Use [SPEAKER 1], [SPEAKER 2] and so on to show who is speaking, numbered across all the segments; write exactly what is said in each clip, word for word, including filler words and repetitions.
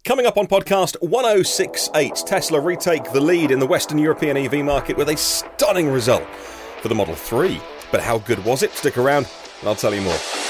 [SPEAKER 1] Coming up on podcast one oh six point eight, Tesla retake the lead in the Western European E V market with a stunning result for the Model three. But how good was it? Stick around and I'll tell you more.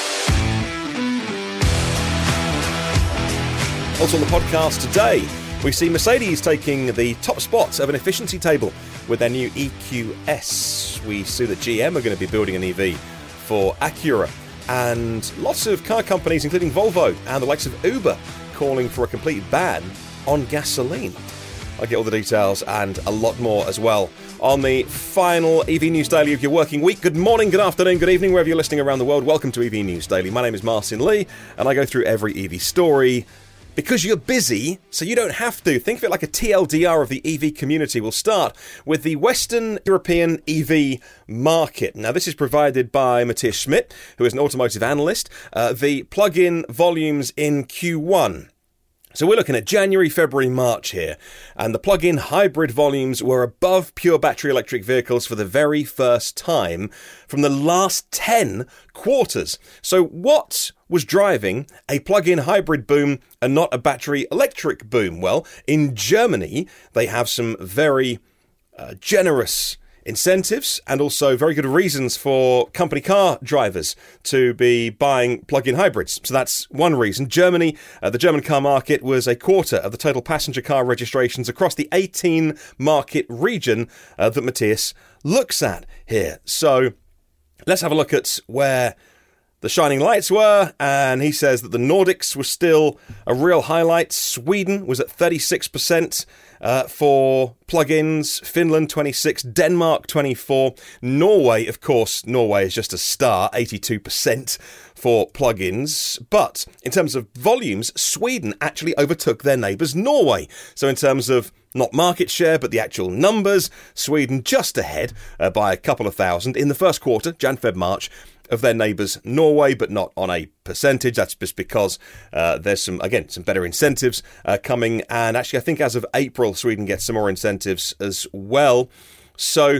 [SPEAKER 1] Also on the podcast today, we see Mercedes taking the top spot of an efficiency table with their new E Q S. We see that G M are going to be building an E V for Acura. And lots of car companies, including Volvo and the likes of Uber, calling for a complete ban on gasoline. I'll get all the details and a lot more as well on the final E V News Daily of your working week. Good morning, good afternoon, good evening, wherever you're listening around the world. Welcome to E V News Daily. My name is Martin Lee, and I go through every E V story because you're busy, so you don't have to. Think of it like a T L D R of the E V community. We'll start with the Western European E V market. Now, this is provided by Matthias Schmidt, who is an automotive analyst. Uh, the plug-in volumes in Q one. So we're looking at January, February, March here, and the plug-in hybrid volumes were above pure battery electric vehicles for the very first time from the last ten quarters. So what was driving a plug-in hybrid boom and not a battery electric boom? Well, in Germany, they have some very uh, generous incentives and also very good reasons for company car drivers to be buying plug-in hybrids. So that's one reason. Germany, uh, the German car market was a quarter of the total passenger car registrations across the eighteen market region uh, that Matthias looks at here. So let's have a look at where the shining lights were, and he says that the Nordics was still a real highlight. Sweden was at thirty-six percent uh, for plugins, Finland twenty-six, Denmark twenty-four, Norway, of course, Norway is just a star, eighty-two percent for plugins. But in terms of volumes, Sweden actually overtook their neighbours Norway. So in terms of not market share, but the actual numbers, Sweden just ahead uh, by a couple of thousand in the first quarter, Jan, Feb, March, of their neighbours Norway, but not on a percentage. That's just because uh, there's some, again, some better incentives uh, coming. And actually, I think as of April, Sweden gets some more incentives as well. So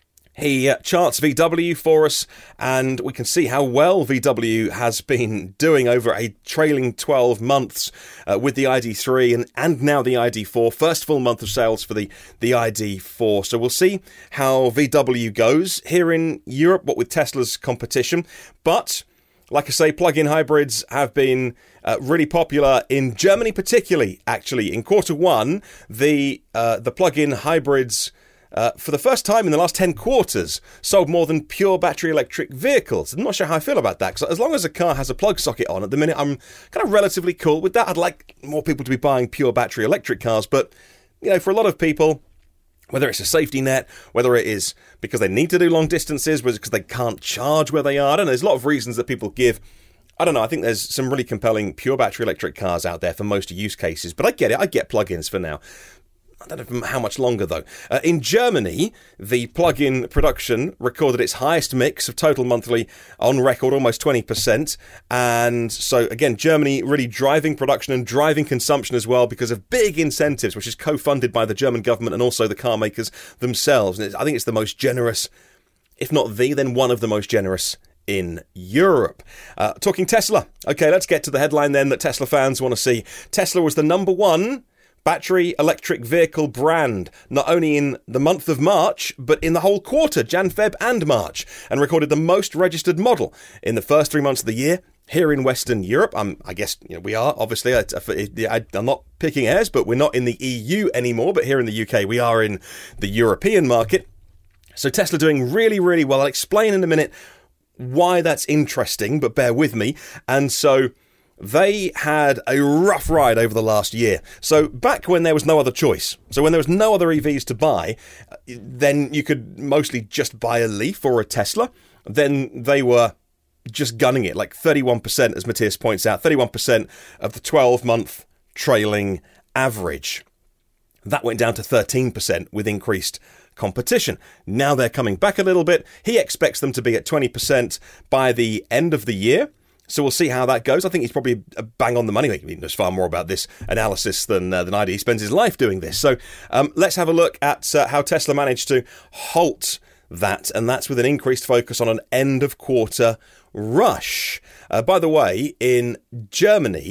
[SPEAKER 1] he uh, charts V W for us, and we can see how well V W has been doing over a trailing twelve months uh, with the I D three and, and now the I D four. First full month of sales for the, the I D four. So we'll see how V W goes here in Europe, what with Tesla's competition. But like I say, plug-in hybrids have been uh, really popular in Germany, particularly, actually. In quarter one, the uh, the plug-in hybrids Uh, for the first time in the last ten quarters, sold more than pure battery electric vehicles. I'm not sure how I feel about that, because as long as a car has a plug socket on at the minute, I'm kind of relatively cool with that. I'd like more people to be buying pure battery electric cars, but, you know, for a lot of people, whether it's a safety net, whether it is because they need to do long distances, whether it's because they can't charge where they are, I don't know, there's a lot of reasons that people give. I don't know, I think there's some really compelling pure battery electric cars out there for most use cases, but I get it, I get plug-ins for now. I don't know how much longer, though. Uh, in Germany, the plug-in production recorded its highest mix of total monthly on record, almost twenty percent. And so, again, Germany really driving production and driving consumption as well because of big incentives, which is co-funded by the German government and also the car makers themselves. And it's, I think it's the most generous, if not the, then one of the most generous in Europe. Uh, talking Tesla. Okay, let's get to the headline then that Tesla fans want to see. Tesla was the number one battery electric vehicle brand, not only in the month of March, but in the whole quarter, Jan, Feb and March, and recorded the most registered model in the first three months of the year here in Western Europe. Um, I guess you know, we are, obviously, I, I, I'm not picking hairs, but we're not in the E U anymore, but here in the U K, we are in the European market. So Tesla doing really, really well. I'll explain in a minute why that's interesting, but bear with me. And so they had a rough ride over the last year. So back when there was no other choice, so when there was no other E Vs to buy, then you could mostly just buy a Leaf or a Tesla. Then they were just gunning it, like thirty-one percent, as Matthias points out, thirty-one percent of the twelve-month trailing average. That went down to thirteen percent with increased competition. Now they're coming back a little bit. He expects them to be at twenty percent by the end of the year. So we'll see how that goes. I think he's probably a bang on the money. He knows far more about this analysis than uh, than I do. He spends his life doing this. So um, let's have a look at uh, how Tesla managed to halt that, and that's with an increased focus on an end of quarter rush. Uh, by the way, in Germany,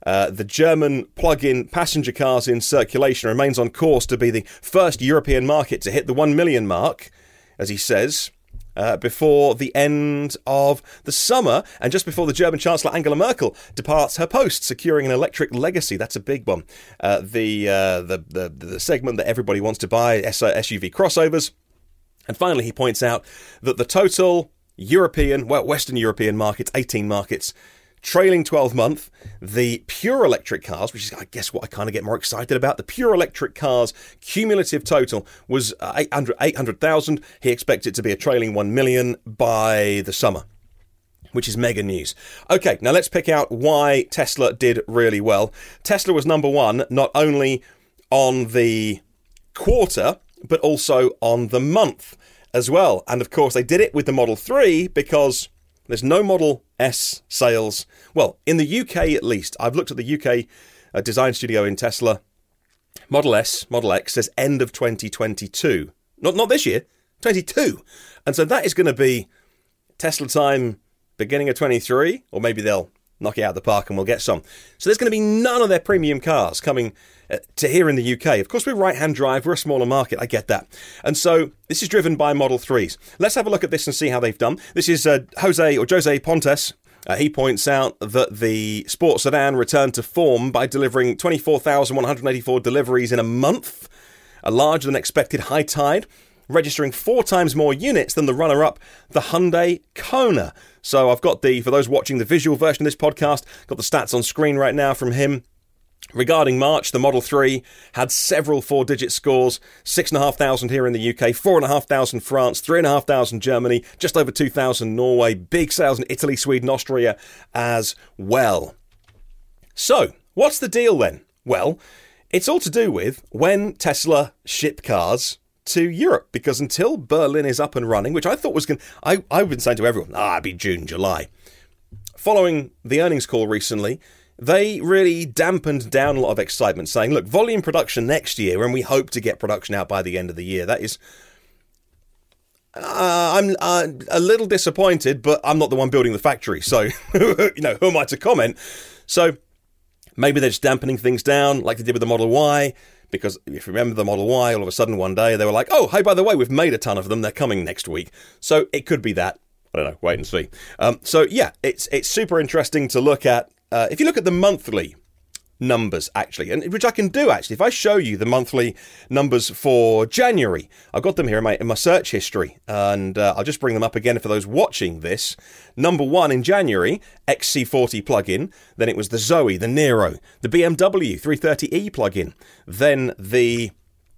[SPEAKER 1] Uh, the German plug-in passenger cars in circulation remains on course to be the first European market to hit the one million mark, as he says, uh, before the end of the summer, and just before the German Chancellor Angela Merkel departs her post, securing an electric legacy. That's a big one. Uh, the, uh, the the the segment that everybody wants to buy, S U V crossovers. And finally, he points out that the total European, well, Western European markets, eighteen markets, trailing twelve month, the pure electric cars, which is, I guess, what I kind of get more excited about, the pure electric cars cumulative total was uh, eight hundred thousand. He expects it to be a trailing one million by the summer, which is mega news. Okay, now let's pick out why Tesla did really well. Tesla was number one, not only on the quarter, but also on the month as well. And of course, they did it with the Model three because there's no Model S sales. Well, in the U K at least. I've looked at the U K uh, design studio in Tesla. Model S, Model X says end of twenty twenty-two. Not not this year, twenty-two. And so that is going to be Tesla time beginning of twenty-three, or maybe they'll knock it out of the park and we'll get some. So there's going to be none of their premium cars coming uh, to here in the U K. Of course, we're right-hand drive, we're a smaller market, I get that. And so this is driven by Model threes. Let's have a look at this and see how they've done. This is uh, Jose or Jose Pontes. Uh, he points out that the sports sedan returned to form by delivering twenty-four thousand one hundred eighty-four deliveries in a month, a larger than expected high tide, registering four times more units than the runner-up, the Hyundai Kona. So I've got the, for those watching the visual version of this podcast, got the stats on screen right now from him. Regarding March, the Model three had several four-digit scores, six thousand five hundred here in the U K, four thousand five hundred France, three thousand five hundred Germany, just over two thousand Norway, big sales in Italy, Sweden, Austria as well. So, what's the deal then? Well, it's all to do with when Tesla ship cars to Europe, because until Berlin is up and running, which I thought was going to, I, I've been saying to everyone, ah, it'd be June, July. Following the earnings call recently, they really dampened down a lot of excitement, saying, look, volume production next year, and we hope to get production out by the end of the year. That is, uh, I'm uh, a little disappointed, but I'm not the one building the factory, so, you know, who am I to comment? So, maybe they're just dampening things down, like they did with the Model Y, because if you remember the Model Y, all of a sudden one day they were like, oh, hey, by the way, we've made a ton of them. They're coming next week. So it could be that. I don't know. Wait and see. Um, so, yeah, it's it's super interesting to look at. Uh, if you look at the monthly numbers, actually, and which I can do, actually. If I show you the monthly numbers for January, I've got them here in my, in my search history, and uh, I'll just bring them up again for those watching this. Number one in January, X C forty plug-in. Then it was the Zoe, the Nero, the B M W three thirty E plug-in. Then the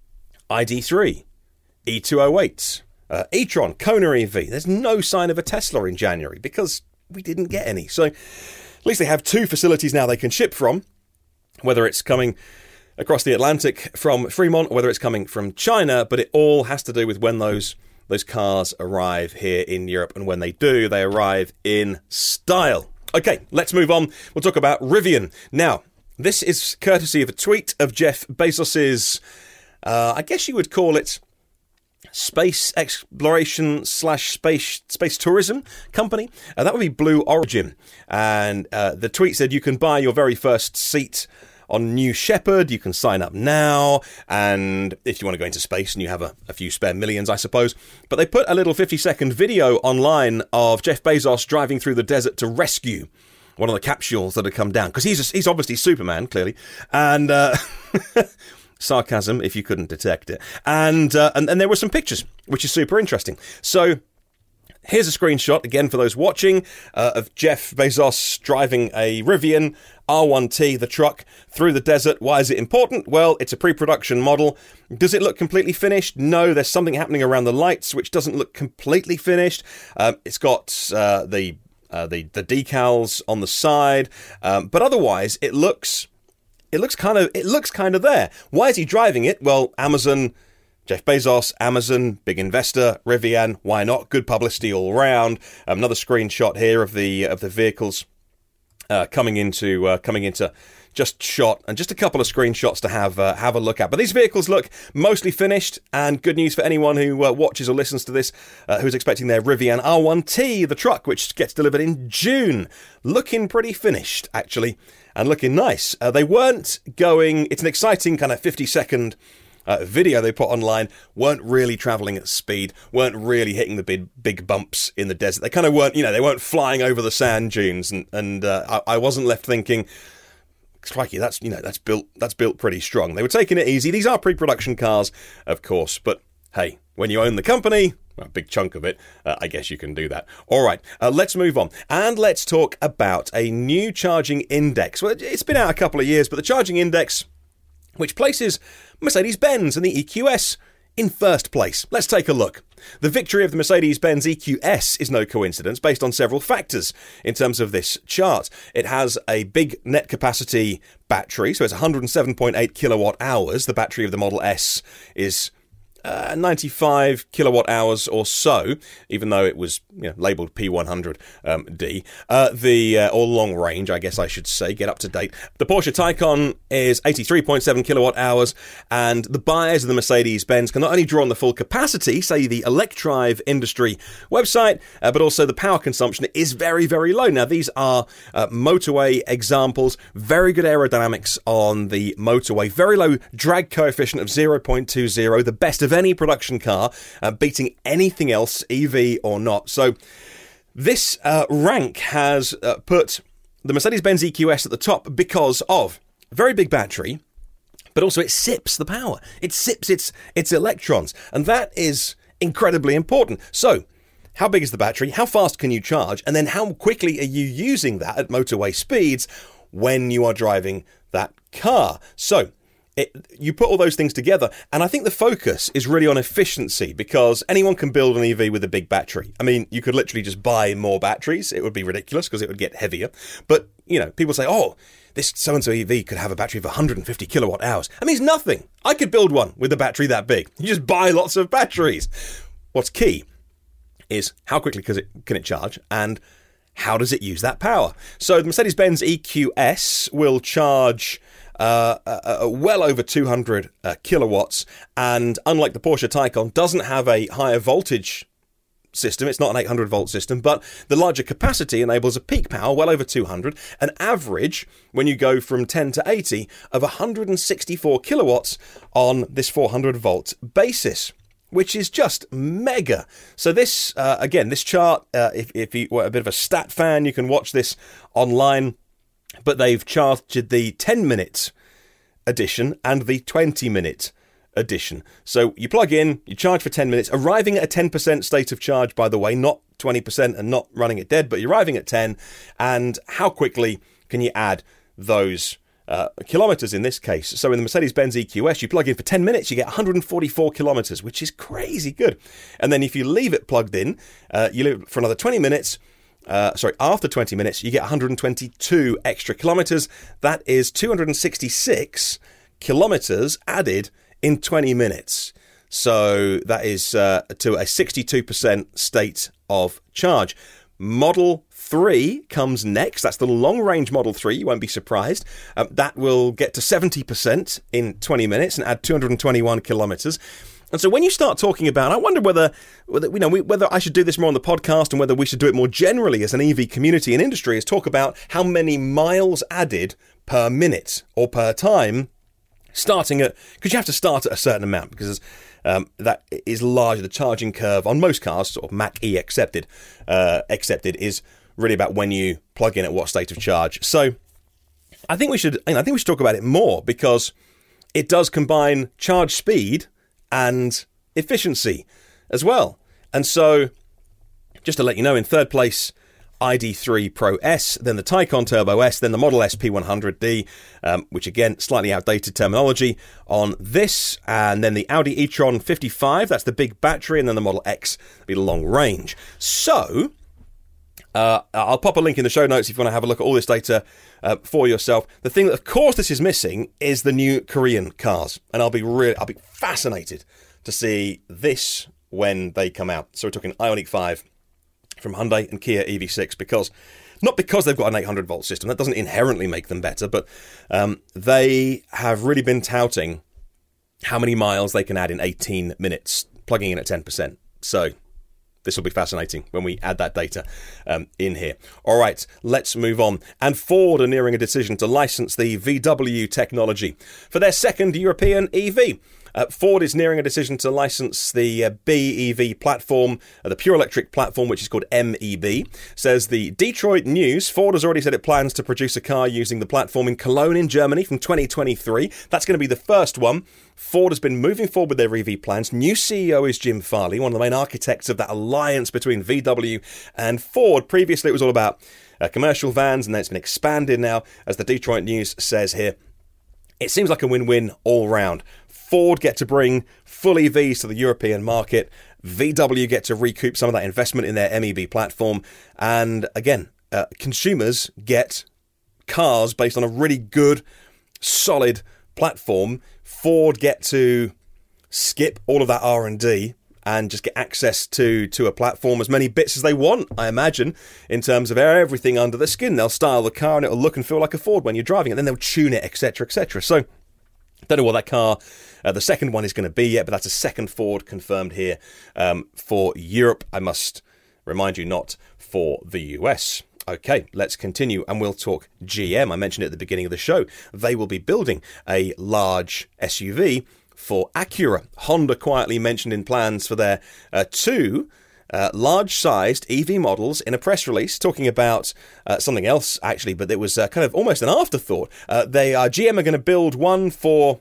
[SPEAKER 1] I D three, E two oh eight, uh, e-tron, Kona E V. There's no sign of a Tesla in January because we didn't get any. So at least they have two facilities now they can ship from, whether it's coming across the Atlantic from Fremont or whether it's coming from China, but it all has to do with when those those cars arrive here in Europe, and when they do, they arrive in style. Okay, let's move on. We'll talk about Rivian. Now, this is courtesy of a tweet of Jeff Bezos's, uh, I guess you would call it, space exploration slash space space tourism company. Uh, that would be Blue Origin. And uh, the tweet said you can buy your very first seat on New Shepard. You can sign up now, and if you want to go into space and you have a, a few spare millions, I suppose. But they put a little fifty second video online of Jeff Bezos driving through the desert to rescue one of the capsules that had come down, because he's he's obviously Superman, clearly, and uh, sarcasm if you couldn't detect it. And uh, and and there were some pictures, which is super interesting. So here's a screenshot, again for those watching, uh, of Jeff Bezos driving a Rivian R one T, the truck, through the desert. Why is it important? Well, it's a pre-production model. Does it look completely finished? No, there's something happening around the lights which doesn't look completely finished. Um, it's got uh, the, uh, the the decals on the side, um, but otherwise it looks it looks kind of it looks kind of there. Why is he driving it? Well, Amazon. Jeff Bezos, Amazon, big investor, Rivian, why not? Good publicity all around. Um, another screenshot here of the of the vehicles uh, coming into uh, coming into just shot, and just a couple of screenshots to have uh, have a look at. But these vehicles look mostly finished, and good news for anyone who uh, watches or listens to this, uh, who's expecting their Rivian R one T, the truck, which gets delivered in June, looking pretty finished actually. and looking nice. Uh, they weren't going... It's an exciting kind of fifty-second uh, video they put online. Weren't really travelling at speed. Weren't really hitting the big big bumps in the desert. They kind of weren't, you know, they weren't flying over the sand dunes. And, and uh, I, I wasn't left thinking... Crikey, that's, you know, that's built that's built pretty strong. They were taking it easy. These are pre-production cars, of course, but hey, when you own the company, a big chunk of it, uh, I guess you can do that. All right, uh, let's move on, and let's talk about a new charging index. Well, it's been out a couple of years, but the charging index, which places Mercedes-Benz and the E Q S in first place. Let's take a look. The victory of the Mercedes-Benz E Q S is no coincidence, based on several factors in terms of this chart. It has a big net capacity battery, so it's one hundred seven point eight kilowatt hours. The battery of the Model S is uh, ninety-five kilowatt hours or so, even though it was, you know, labelled P one hundred D. Uh, the uh, or long range, I guess I should say, get up to date. The Porsche Taycan is eighty-three point seven kilowatt hours, and the buyers of the Mercedes-Benz can not only draw on the full capacity, say the Electrive industry website, uh, but also the power consumption is very, very low. Now, these are uh, motorway examples. Very good aerodynamics on the motorway. Very low drag coefficient of zero point two zero, the best of any production car, uh, beating anything else, E V or not. So this uh, rank has uh, put the Mercedes-Benz E Q S at the top because of a very big battery, but also it sips the power. It sips its its electrons, and that is incredibly important. So how big is the battery? How fast can you charge? And then how quickly are you using that at motorway speeds when you are driving that car? So It, you put all those things together, and I think the focus is really on efficiency, because anyone can build an E V with a big battery. I mean, you could literally just buy more batteries. It would be ridiculous because it would get heavier. But, you know, people say, oh, this so-and-so E V could have a battery of one hundred fifty kilowatt hours. I mean, it's nothing. I could build one with a battery that big. You just buy lots of batteries. What's key is how quickly can it, can it charge, and how does it use that power? So the Mercedes-Benz E Q S will charge Uh, uh, uh, well over two hundred uh, kilowatts, and unlike the Porsche Taycan, doesn't have a higher voltage system. It's not an eight hundred volt system, but the larger capacity enables a peak power well over two hundred, an average when you go from ten to eighty of one hundred sixty-four kilowatts on this four hundred volt basis, which is just mega. So this, uh, again, this chart, uh, if, if you were a bit of a stat fan, you can watch this online. But they've charted the ten minute edition and the twenty minute edition. So you plug in, you charge for ten minutes, arriving at a ten percent state of charge, by the way, not twenty percent and not running it dead, but you're arriving at ten. And how quickly can you add those uh, kilometers in this case? So in the Mercedes-Benz E Q S, you plug in for ten minutes, you get one hundred forty-four kilometers, which is crazy good. And then if you leave it plugged in, uh, you leave it for another twenty minutes, Uh, sorry, after twenty minutes, you get one hundred twenty-two extra kilometers. That is two hundred sixty-six kilometers added in twenty minutes. So that is uh, to a sixty-two percent state of charge. Model three comes next. That's the long-range Model three. You won't be surprised. Um, that will get to seventy percent in twenty minutes and add two hundred twenty-one kilometers. And so when you start talking about, I wonder whether, whether you know, whether I should do this more on the podcast, and whether we should do it more generally as an E V community and industry, is talk about how many miles added per minute or per time, starting at, because you have to start at a certain amount, because um, that is largely the charging curve on most cars, sort of M A C E accepted, uh, accepted is really about when you plug in at what state of charge. So I think we should, you know, I think we should talk about it more, because it does combine charge speed and efficiency as well. And so, just to let you know, in third place, I D three Pro S, then the Taycan Turbo S, then the Model S P one hundred D, um, which again, slightly outdated terminology on this, and then the Audi e-tron fifty-five, that's the big battery, and then the Model X, the long range. So, uh, I'll pop a link in the show notes if you want to have a look at all this data uh, for yourself. The thing that, of course, this is missing is the new Korean cars, and I'll be really, I'll be fascinated to see this when they come out. So we're talking Ioniq five from Hyundai and Kia E V six, because not because they've got an eight hundred volt system, that doesn't inherently make them better, but um, they have really been touting how many miles they can add in eighteen minutes, plugging in at ten percent. So this will be fascinating when we add that data um, in here. All right, let's move on. And Ford are nearing a decision to license the V W technology for their second European E V. Uh, Ford is nearing a decision to license the uh, B E V platform, uh, the pure electric platform, which is called M E B. Says the Detroit News, Ford has already said it plans to produce a car using the platform in Cologne in Germany from twenty twenty-three. That's going to be the first one. Ford has been moving forward with their E V plans. New C E O is Jim Farley, one of the main architects of that alliance between V W and Ford. Previously, it was all about uh, commercial vans, and then it's been expanded now, as the Detroit News says here. It seems like a win-win all round. Ford get to bring full E Vs to the European market. V W get to recoup some of that investment in their M E B platform. And again, uh, consumers get cars based on a really good, solid platform. Ford get to skip all of that R and D and just get access to, to a platform, as many bits as they want, I imagine, in terms of everything under the skin. They'll style the car and it'll look and feel like a Ford when you're driving it. Then they'll tune it, et cetera, et cetera. So, don't know what that car, uh, the second one, is going to be yet, but that's a second Ford confirmed here um, for Europe. I must remind you, not for the U S. Okay, let's continue, and we'll talk G M. I mentioned it at the beginning of the show. They will be building a large S U V for Acura. Honda quietly mentioned in plans for their uh, two uh, large-sized E V models in a press release, talking about uh, something else, actually, but it was uh, kind of almost an afterthought. Uh, they are, G M are going to build one for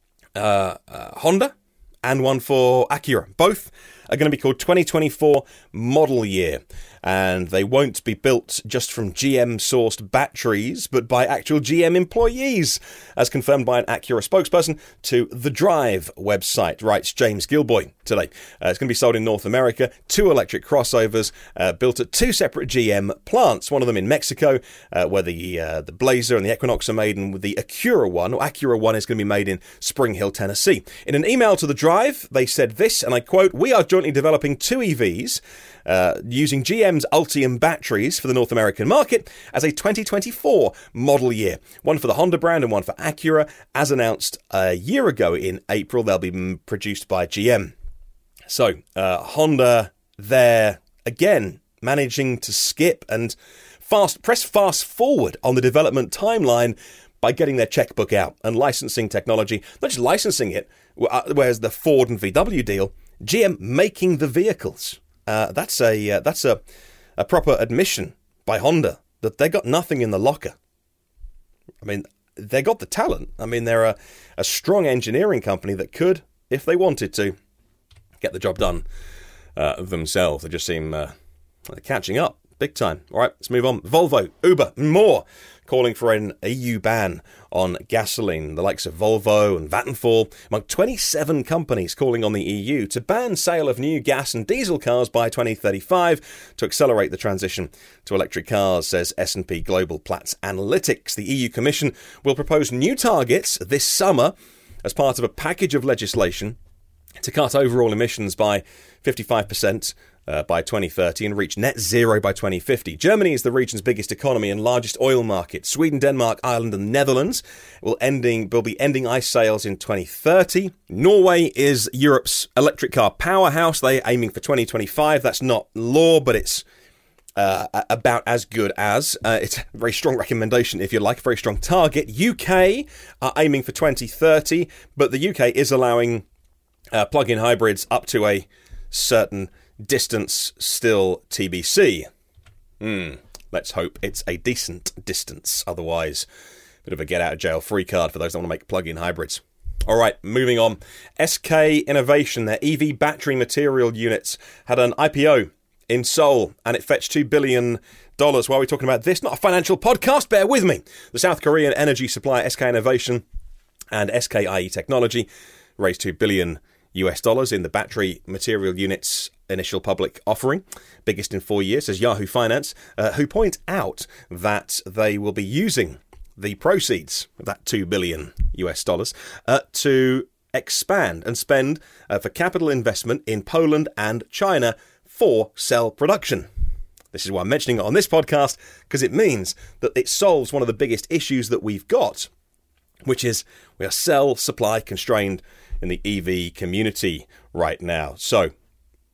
[SPEAKER 1] uh, uh, Honda and one for Acura. Both are going to be called twenty twenty-four model year, and they won't be built just from G M-sourced batteries, but by actual G M employees, as confirmed by an Acura spokesperson to the Drive website, writes James Gilboy today. Uh, it's going to be sold in North America, two electric crossovers uh, built at two separate G M plants, one of them in Mexico, uh, where the uh, the Blazer and the Equinox are made, and with the Acura one, or Acura one, is going to be made in Spring Hill, Tennessee. In an email to the Drive, they said this, and I quote, "We are jointly developing two E Vs uh, using G M's Ultium batteries for the North American market as a twenty twenty-four model year. One for the Honda brand and one for Acura. As announced a year ago in April, they'll be produced by G M." So, uh, Honda there, again, managing to skip and fast press fast forward on the development timeline by getting their checkbook out and licensing technology. Not just licensing it, whereas the Ford and V W deal, G M making the vehicles. Uh, that's a uh, that's a, a proper admission by Honda that they got nothing in the locker. I mean, they got the talent. I mean, they're a, a strong engineering company that could, if they wanted to, get the job done uh, themselves. They just seem uh, catching up big time. All right, let's move on. Volvo, Uber, more calling for an E U ban on gasoline. The likes of Volvo and Vattenfall, among twenty-seven companies calling on the E U to ban sale of new gas and diesel cars by twenty thirty-five to accelerate the transition to electric cars, says S and P Global Platts Analytics. The E U Commission will propose new targets this summer as part of a package of legislation to cut overall emissions by fifty-five percent uh, by twenty thirty and reach net zero by twenty fifty. Germany is the region's biggest economy and largest oil market. Sweden, Denmark, Ireland and the Netherlands will ending will be ending ICE sales in twenty thirty. Norway is Europe's electric car powerhouse. They're aiming for twenty twenty-five. That's not law, but it's uh, about as good as. Uh, it's a very strong recommendation, if you like, a very strong target. U K are aiming for twenty thirty, but the U K is allowing Uh, plug-in hybrids up to a certain distance, still T B C. Hmm. Let's hope it's a decent distance. Otherwise, a bit of a get-out-of-jail-free card for those that want to make plug-in hybrids. All right, moving on. S K Innovation, their E V battery material units, had an I P O in Seoul, and it fetched two billion dollars. Why are we talking about this? Not a financial podcast, bear with me. The South Korean energy supplier S K Innovation and S K I E Technology raised two billion dollars U S dollars in the battery material units initial public offering, biggest in four years, says Yahoo Finance, uh, who point out that they will be using the proceeds of that two billion U S dollars uh, to expand and spend uh, for capital investment in Poland and China for cell production. This is why I'm mentioning it on this podcast, because it means that it solves one of the biggest issues that we've got, which is we are cell supply constrained in the E V community right now. So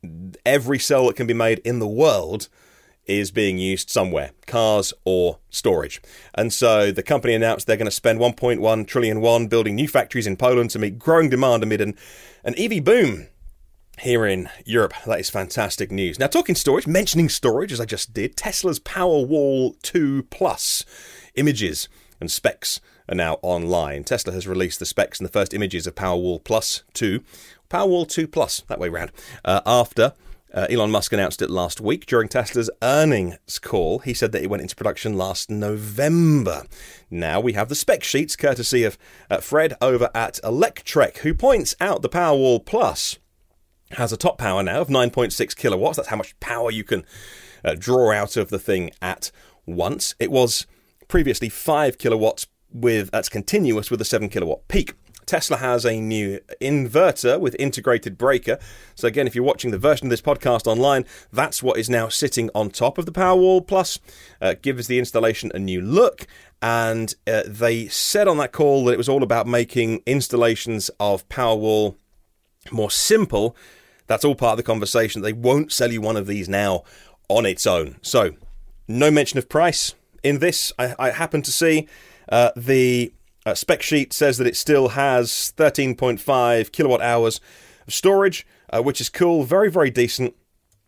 [SPEAKER 1] every cell that can be made in the world is being used somewhere, cars or storage. And so the company announced they're going to spend one point one trillion won building new factories in Poland to meet growing demand amid an, an E V boom here in Europe. That is fantastic news. Now, talking storage, mentioning storage as I just did, Tesla's Powerwall two Plus images and specs are now online. Tesla has released the specs and the first images of Powerwall Plus two, Powerwall two Plus, that way round, uh, after uh, Elon Musk announced it last week during Tesla's earnings call. He said that it went into production last November. Now we have the spec sheets, courtesy of uh, Fred over at Electrek, who points out the Powerwall Plus has a top power now of nine point six kilowatts. That's how much power you can uh, draw out of the thing at once. It was previously five kilowatts with that's continuous with a seven kilowatt peak. Tesla has a new inverter with integrated breaker. So again, if you're watching the version of this podcast online, that's what is now sitting on top of the Powerwall Plus. Uh, gives the installation a new look. And uh, they said on that call that it was all about making installations of Powerwall more simple. That's all part of the conversation. They won't sell you one of these now on its own. So, no mention of price in this. I, I happen to see uh, the uh, spec sheet says that it still has thirteen point five kilowatt hours of storage, uh, which is cool, very, very decent.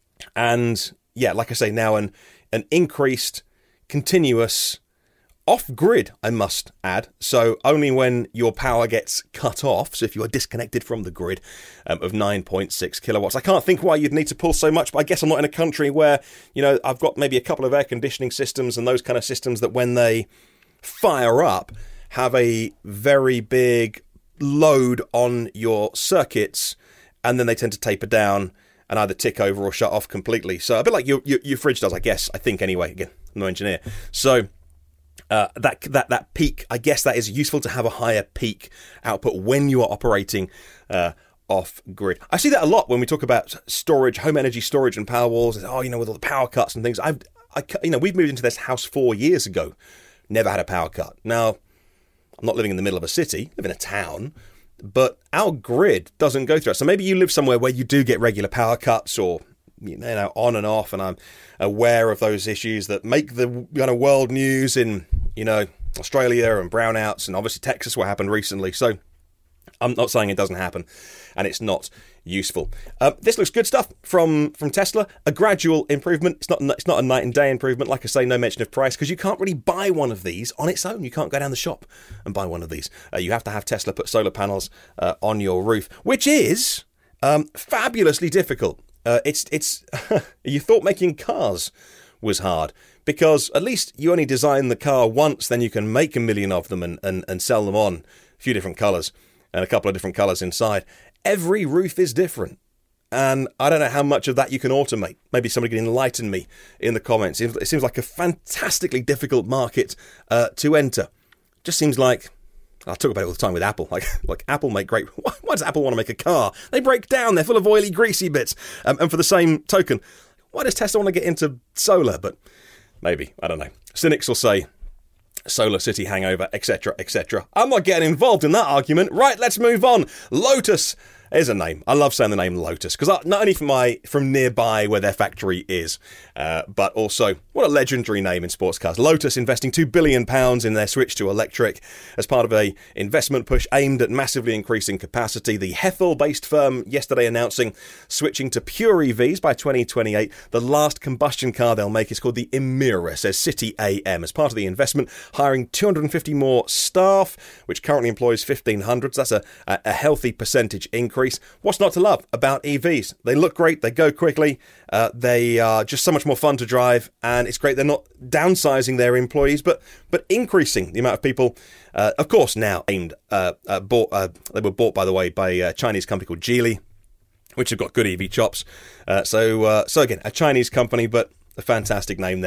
[SPEAKER 1] And yeah, like I say, now an an increased, continuous, off-grid, I must add, so only when your power gets cut off, so if you are disconnected from the grid, um, of nine point six kilowatts. I can't think why you'd need to pull so much, but I guess I'm not in a country where, you know, I've got maybe a couple of air conditioning systems and those kind of systems that when they fire up, have a very big load on your circuits, and then they tend to taper down and either tick over or shut off completely. So a bit like your, your, your fridge does, I guess, I think anyway. Again, I'm no engineer. So Uh, that that that peak, I guess that is useful to have a higher peak output when you are operating uh, off grid. I see that a lot when we talk about storage, home energy storage, and power walls. Oh, you know, with all the power cuts and things. I've, I, you know, we've moved into this house four years ago. Never had a power cut. Now, I'm not living in the middle of a city. I live in a town, but our grid doesn't go through it. So maybe you live somewhere where you do get regular power cuts, or you know, on and off, and I'm aware of those issues that make the kind of world news in, you know, Australia and brownouts, and obviously Texas, what happened recently. So I'm not saying it doesn't happen, and it's not useful. Uh, this looks good stuff from from Tesla. A gradual improvement. It's not it's not a night and day improvement. Like I say, no mention of price, because you can't really buy one of these on its own. You can't go down the shop and buy one of these. Uh, you have to have Tesla put solar panels uh, on your roof, which is um, fabulously difficult. Uh, it's it's you thought making cars was hard, because at least you only design the car once, then you can make a million of them and, and, and sell them on a few different colours and a couple of different colours inside. Every roof is different, and I don't know how much of that you can automate. Maybe somebody can enlighten me in the comments. It seems like a fantastically difficult market uh, to enter. Just seems like, I talk about it all the time with Apple. Like, like Apple make great... Why, why does Apple want to make a car? They break down. They're full of oily, greasy bits. Um, and for the same token, why does Tesla want to get into solar? But maybe, I don't know. Cynics will say Solar City hangover, et cetera, et cetera. I'm not getting involved in that argument. Right, let's move on. Lotus is a name. I love saying the name Lotus, because not only from my from nearby where their factory is, uh, but also what a legendary name in sports cars. Lotus investing two billion pounds in their switch to electric as part of a investment push aimed at massively increasing capacity. The Hethel-based firm yesterday announcing switching to pure E Vs by twenty twenty-eight. The last combustion car they'll make is called the Emira, says City A M. As part of the investment, hiring two hundred fifty more staff, which currently employs fifteen hundred. So that's a, a, a healthy percentage increase. What's not to love about E Vs? They look great, they go quickly, uh, they are just so much more fun to drive, and it's great they're not downsizing their employees, but but increasing the amount of people. Uh, of course, now aimed, uh, uh, bought, uh, they were bought, by the way, by a Chinese company called Geely, which have got good E V chops. Uh, so, uh, so again, a Chinese company, but a fantastic name there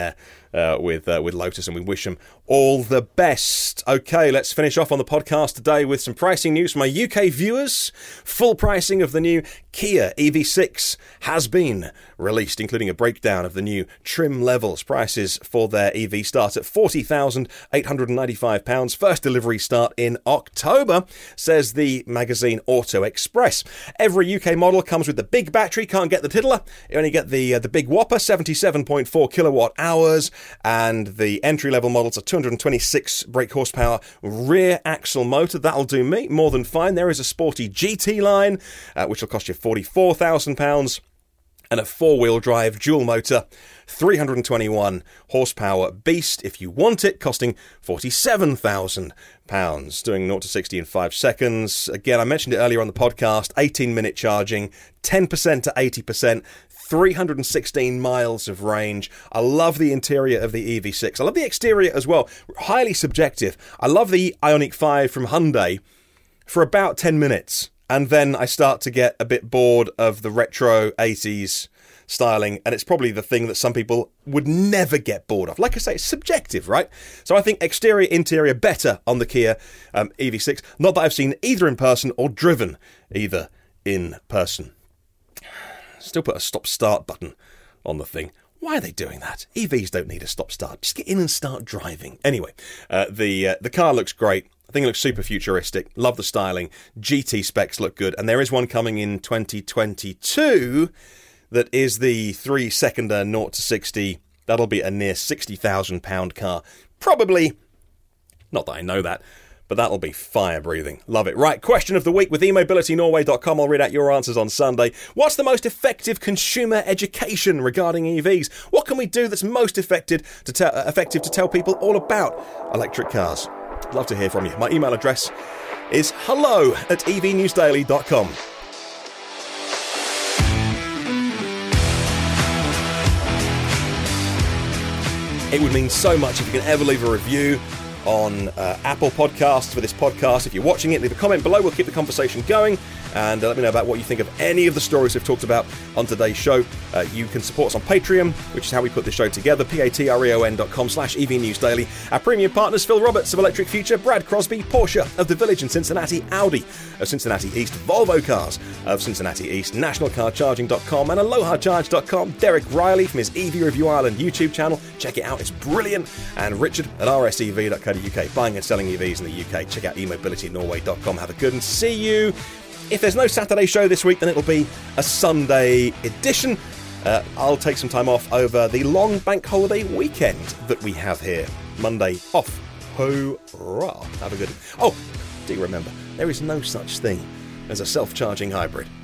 [SPEAKER 1] uh, with uh, with Lotus, and we wish them all the best. Okay, let's finish off on the podcast today with some pricing news from my U K viewers. Full pricing of the new Kia E V six has been released, including a breakdown of the new trim levels. Prices for their E V start at forty thousand eight hundred ninety-five pounds. First delivery start in October, says the magazine Auto Express. Every U K model comes with the big battery, can't get the tiddler. You only get the uh, the big whopper, seventy-seven point four kilowatt hours, and the entry-level models are two hundred twenty-six brake horsepower rear axle motor. That'll do me more than fine. There is a sporty G T line, uh, which will cost you forty-four thousand pounds, and a four-wheel drive dual motor, three hundred twenty-one horsepower beast, if you want it, costing forty-seven thousand pounds, doing zero to sixty in five seconds. Again, I mentioned it earlier on the podcast, eighteen minute charging, ten percent to eighty percent, three hundred sixteen miles of range. I love the interior of the E V six. I love the exterior as well. Highly subjective. I love the Ioniq five from Hyundai for about ten minutes. And then I start to get a bit bored of the retro eighties styling, and it's probably the thing that some people would never get bored of. Like I say, it's subjective, right? So I think exterior, interior, better on the Kia um, E V six. Not that I've seen either in person or driven either in person. Still put a stop-start button on the thing. Why are they doing that? E Vs don't need a stop-start. Just get in and start driving. Anyway, uh, the uh, the car looks great. I think it looks super futuristic. Love the styling. G T specs look good. And there is one coming in twenty twenty-two that is the three-seconder zero to sixty. That'll be a near sixty thousand pound car. Probably, not that I know that, but that'll be fire-breathing. Love it. Right, question of the week with e mobility norway dot com. I'll read out your answers on Sunday. What's the most effective consumer education regarding E Vs? What can we do that's most effective to, te- uh, effective to tell people all about electric cars? Love to hear from you. My email address is hello at e v news daily dot com. It would mean so much if you can ever leave a review on uh, Apple Podcasts for this podcast. If you're watching it, leave a comment below. We'll keep the conversation going, and uh, let me know about what you think of any of the stories we've talked about on today's show. Uh, you can support us on Patreon, which is how we put the show together, patreon dot com slash evnewsdaily. Our premium partners, Phil Roberts of Electric Future, Brad Crosby, Porsche of The Village in Cincinnati, Audi of Cincinnati East, Volvo Cars of Cincinnati East, national car charging dot com and aloha charge dot com, Derek Riley from his E V Review Ireland YouTube channel. Check it out, it's brilliant. And Richard at r s e v dot co dot u k, buying and selling E Vs in the U K. Check out e mobility norway dot com. Have a good and see you. If there's no Saturday show this week, then it'll be a Sunday edition. Uh, I'll take some time off over the long bank holiday weekend that we have here. Monday off. Hurrah. Have a good... Oh, do you remember, there is no such thing as a self-charging hybrid.